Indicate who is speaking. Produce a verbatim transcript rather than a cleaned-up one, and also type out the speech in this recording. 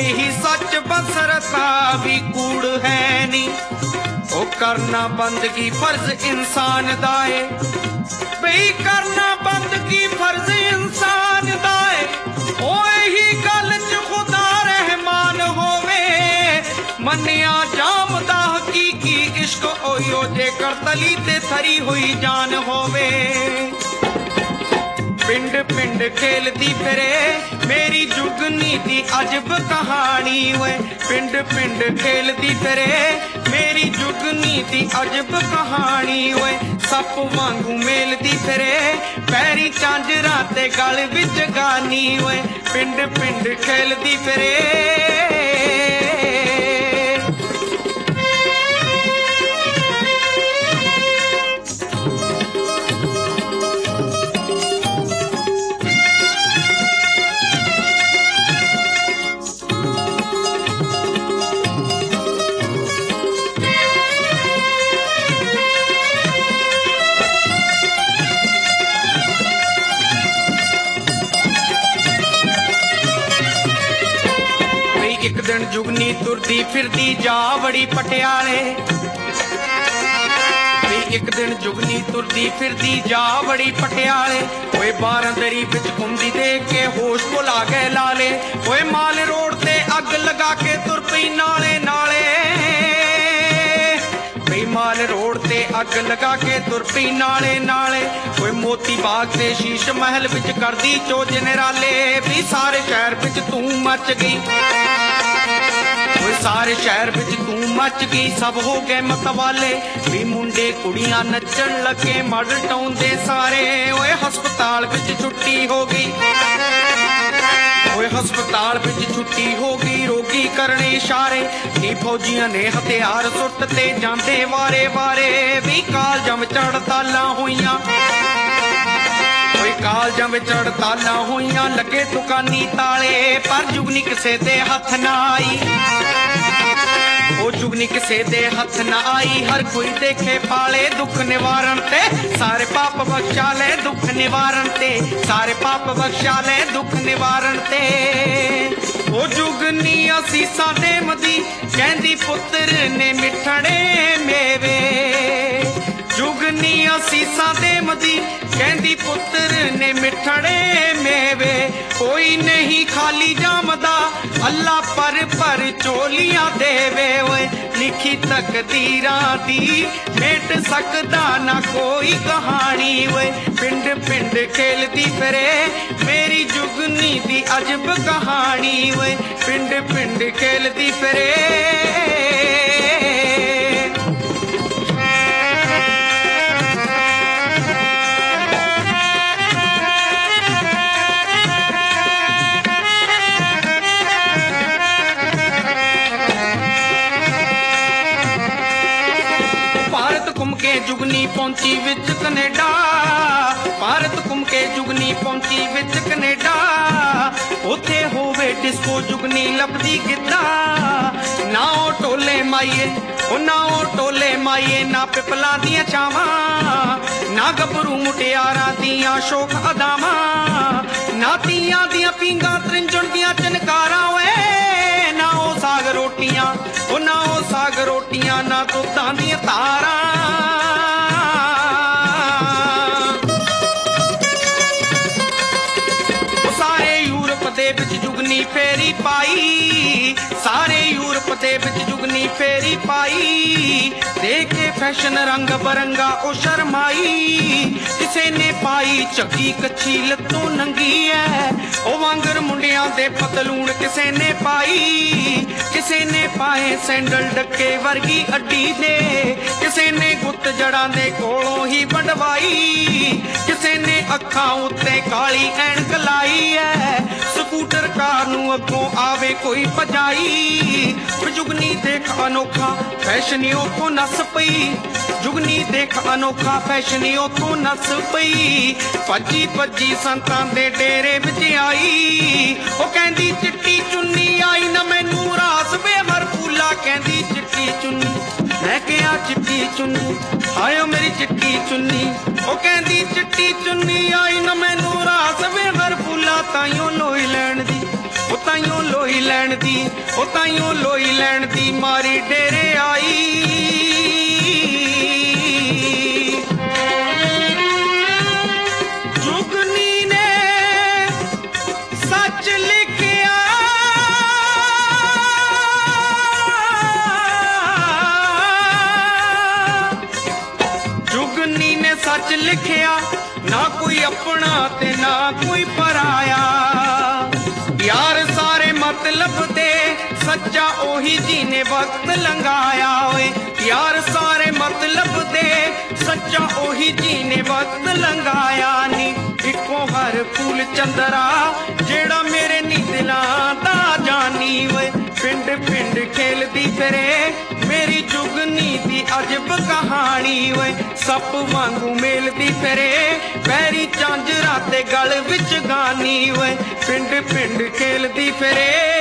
Speaker 1: यही सच बसरता भी कूड़ है नी। ओ करना बंदगी फर्ज इंसान दा है, बई करना बंदगी फर्ज इंसान दा है। ओ यही गल च खुदा रहमान होवे, मन्निया जामदा हकीकी इश्क ओयो जेकर तली ते थरी हुई जान होवे। पिंड पिंड खेलती फिरे मेरी जुगनी दी अजब कहानी वे। पिंड पिंड खेलती फिरे मेरी जुगनी दी अजब कहानी वे। सप वांगू मेलती फिरे पैरी झांजरा ते गल विच गानी वे। पिंड पिंड खेलती फिरे जुगनी तुरदी फिरदी जा बड़ी पटियाले। एक दिन जुगनी तुरदी फिरदी जा बड़ी पटियाले। ओए बारह दरी बिच घूमदी देख के होश भुला गए लाले। ओए माल रोड ते अग लगा के तुर पई नाले नाले। बई माल रोड ते अग लगा के तुर पई नाले नाले। ओए मोती बाग ते शीश महल बिच करदी चोज निराले। भी सारे शहर बिच तू मच गई, सारे शहर बिच तू मच गई। सब हो गए मतवाले, भी मुंडे कुड़ियां नचन लगे मड़ टौंदे सारे। ओए हस्पताल बिच छुट्टी हो गई, ओए हस्पताल बिच छुट्टी हो गई। रोगी करने इशारे नी फौजियां ने हथियार सुटते जांदे वारे वारे। भी कालजां विच हड़तालां होईयां, कालजां विच हड़तालां होईयां। लगे दुकानी ताले पर जुगनी किसे दे हथ ना आई। ओ जुगनी किसे दे हथ ना आई। हर कोई देखे पाले दुख निवारण ते सारे पाप बख्शा ले। दुख निवारण ते सारे पाप बख्शा ले। दुख निवारण ते ओ जुगनी असीसां देमदी कहंदी पुत्र ने मिठड़े मेवे। जुगनी असीसां देमदी कहंदी पुत्र ने मिठड़े मेवे। कोई नहीं खाली जामदा अल्लाह पर पर चोलियां देवे। ओए लिखी तकदीरां दी मेट सकदा ना कोई कहानी। ओए पिंड पिंड खेलदी फिरे मेरी जुगनी दी अजब कहानी। ओए पिंड पिंड खेलदी फिरे जुगनी पहुंची विच कनेडा। भारत घूम के जुगनी पहुंची विच कनेडा। उथे होवे डिस्को जुगनी लभदी गिद्दा। ना ओ टोले माइए ओ ना ओ टोले माइए। ना पिपला दियां छावां ना गभरू मुटियारा दियां शोक अदावां। ना तियां दियां पींगा त्रिंजण दियां चनकारां। ओए ना ओ साग रोटियां ओ ना ओ साग रोटियां। ना दुधां दियां तारां। जुगनी फेरी पाई सारे यूरोप दे विच जुगनी फेरी पाई। देखे फैशन रंग बरंगा ओ शर्माई। किसे ने पाई चक्की कच्ची लत्तों नंगी है। ओ वांगर मुंडियां दे पतलून किसे ने पाई। किसे ने पाए सैंडल डक्के वर्गी अड्डी दे। किसे ने गुत्त जड़ा दे कोलों ही बंडवाई। किसे ने अखां उत्ते काली ऐनक लाई है। स्कूटर कार नू अगों आवे कोई भजाई। जुगनी देख अनोखा फैशन उतों नस पई। जुगनी देख अनोखा फैशन उतों नस पई। भजी भजी संतां दे डेरे विच आई। ओ कहंदी चिट्टी चुन्नी आई ना मैनू रास वे हर फूला। कहंदी चिट्टी चुन्नी मैं कहा चिट्टी चुन्नी आयो मेरी चिट्टी चुन्नी। ओ कहंदी चिट्टी चुन्नी आई ना मैनू रास वे हर फूला। ताइयों लोई लैण दी ओ ताइयों लोई ਲੋਈ ਲੈਣ ਦੀ ਉਹ ਤਾਈਓ ਲੋਈ ਲੈਣ ਦੀ ਮਾਰੀ ਡੇਰੇ ਆਈ ਜੁਗਨੀ ਨੇ ਸੱਚ ਲਿਖਿਆ ਜੁਗਨੀ ਨੇ ਸੱਚ ਲਿਖਿਆ ਨਾ ਕੋਈ ਆਪਣਾ ਤੇ ਨਾ ਕੋਈ ਪਰਾਇਆ ਯਾਰ ਸਾਰੇ ਮਤਲਬ ਦੇ ਸੱਚਾ ਉਹੀ ਜਿਹਨੇ ਵਕਤ ਲੰਘਾਇਆ ਓਏ ਯਾਰ ਸਾਰੇ ਮਤਲਬ ਦੇ ਸੱਚਾ ਉਹੀ ਜਿਹਨੇ ਵਕਤ ਲੰਘਾਇਆ ਨੀ ਇੱਕੋ ਹਰ ਫੂਲ ਚੰਦਰਾ ਜਿਹੜਾ ਮੇਰੇ ਨੀ ਦਿਲਾਂ ਦਾ ਜਾਨੀ ਓਏ ਪਿੰਡ ਪਿੰਡ ਖੇਲਦੀ ਫਿਰੇ ਮੇਰੀ ਜੁਗਨੀ ਦੀ ਅਜਬ ਕਹਾਣੀ ਓਏ ਸੱਪ ਵਾਂਗੂ ਮੇਲਦੀ ਫਿਰੇ ਪੈਰੀ ਝਾਂਜਰਾਂ ਤੇ ਗਲ ਵਿੱਚ ਗਾਨੀ ਓਏ ਪਿੰਡ ਪਿੰਡ ਖੇਲਦੀ ਫਿਰੇ